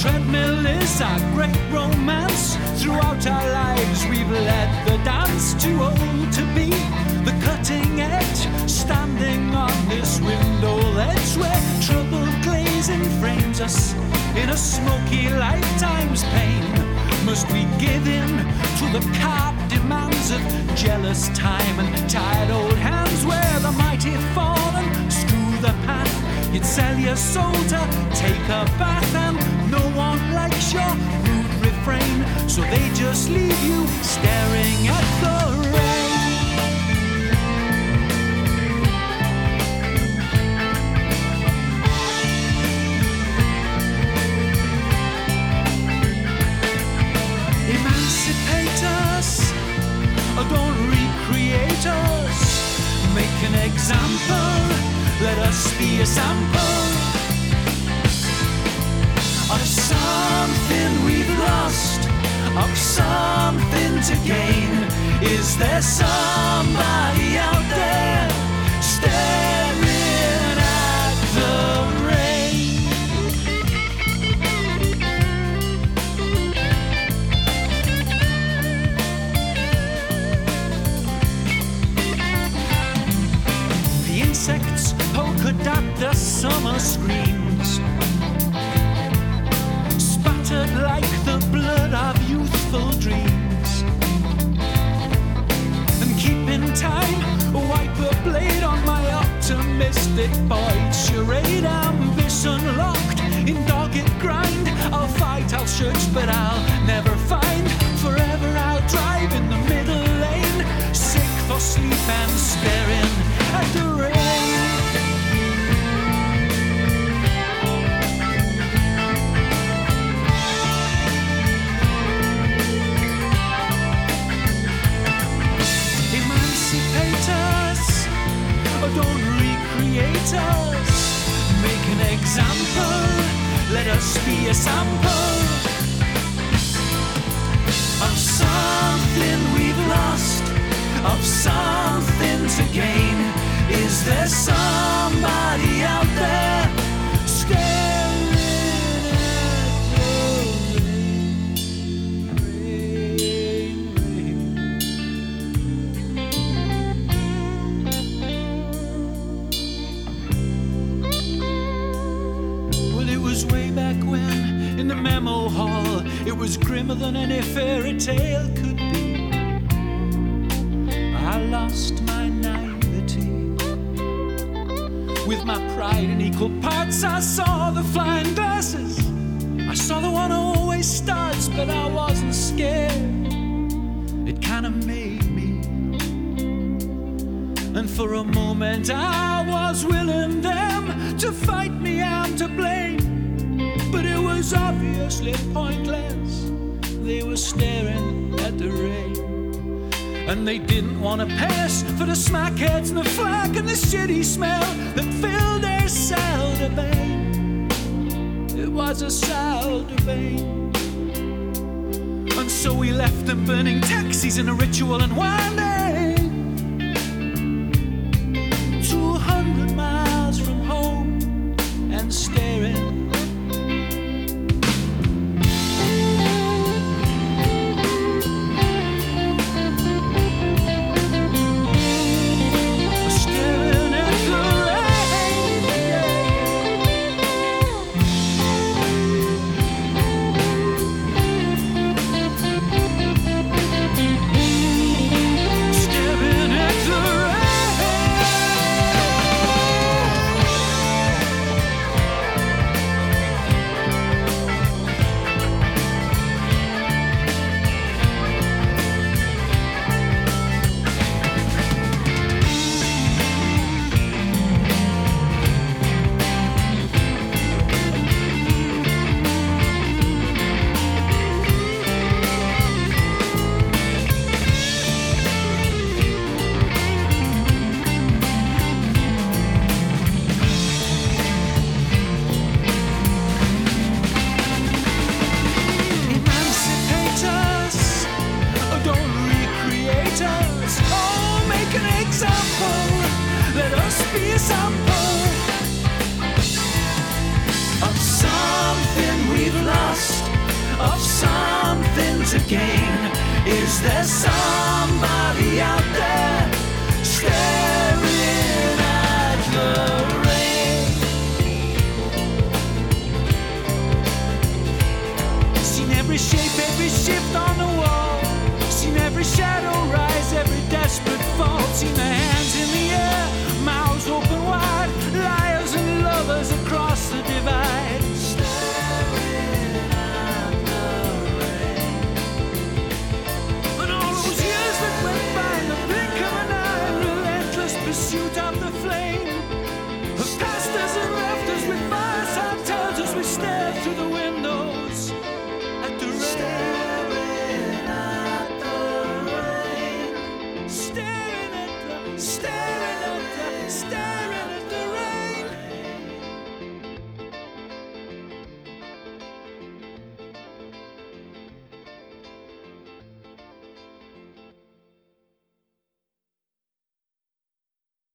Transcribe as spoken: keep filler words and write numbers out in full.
treadmill is our great romance. Throughout our lives we've led the dance, too old to be the cutting edge, standing on this window ledge where trouble glazing frames us in a smoky lifetime's pain. Must we give in to the carp demands of jealous time and tired old hands, where the mighty fall and screw the path? You'd sell your soul to take a bath, and no one likes your rude refrain, so they just leave you staring at the rain. Emancipate us, or don't recreate us. Make an example, let us be a sample of something we've lost, of something to gain. Is there somebody out there staring at the rain? The insects polka dot the summer screens, spattered like the blood of youthful dreams. And keep in time, wipe a blade on my optimistic boy charade. Ambition locked in dogged grind. I'll fight, I'll search, but I'll never find. Forever I'll drive in the middle lane, sick for sleep and staring at the rain. Emancipate us, or don't recreate us. Make an example, let us be a sample of something we've lost, of something to gain. Is there somebody out there staring at the rain, rain, rain? Well, it was way back when, in the memo hall, it was grimmer than any fairy tale could be. I lost my naivety. With my pride in equal parts, I saw the flying glasses. I saw the one who always starts, but I wasn't scared. It kinda made me. And for a moment I was willing them to fight me, I'm to blame. But it was obviously pointless. They were staring at the rain. And they didn't want to pay us for the smackheads and the flack and the shitty smell that filled their salle de bain. It was a salle de bain. And so we left them burning taxis in a ritual and winding two hundred miles from home and staring. of something to gain. Is there somebody out there staring?